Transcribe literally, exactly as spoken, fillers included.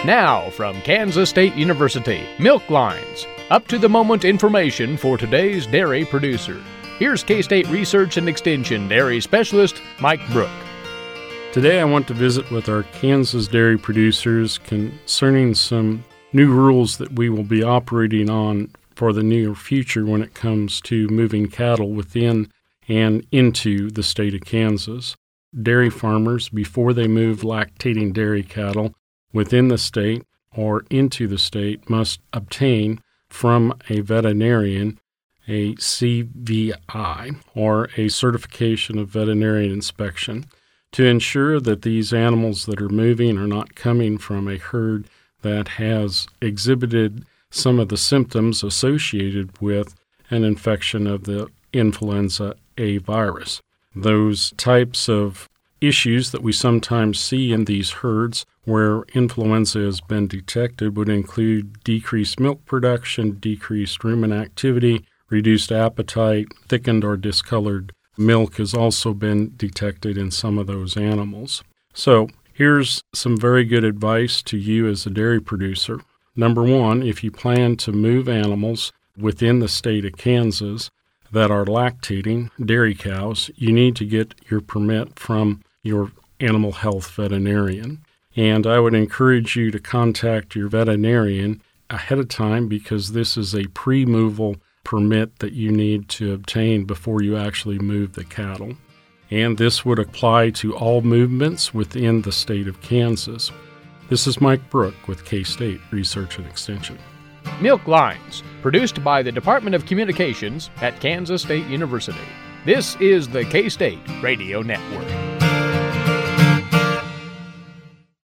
Now, from Kansas State University, Milk Lines, up-to-the-moment information for today's dairy producer. Here's K-State Research and Extension Dairy Specialist Mike Brook. Today I want to visit with our Kansas dairy producers concerning some new rules that we will be operating on for the near future when it comes to moving cattle within and into the state of Kansas. Dairy farmers, before they move lactating dairy cattle within the state or into the state, must obtain from a veterinarian a C V I, or a Certification of Veterinarian Inspection, to ensure that these animals that are moving are not coming from a herd that has exhibited some of the symptoms associated with an infection of the influenza A virus. Those types of issues that we sometimes see in these herds where influenza has been detected would include decreased milk production, decreased rumen activity, reduced appetite, thickened or discolored milk has also been detected in some of those animals. So here's some very good advice to you as a dairy producer. Number one, if you plan to move animals within the state of Kansas that are lactating dairy cows, you need to get your permit from your animal health veterinarian. And I would encourage you to contact your veterinarian ahead of time because this is a pre-moval permit that you need to obtain before you actually move the cattle. And this would apply to all movements within the state of Kansas. This is Mike Brook with K-State Research and Extension. Milk Lines, produced by the Department of Communications at Kansas State University. This is the K-State Radio Network.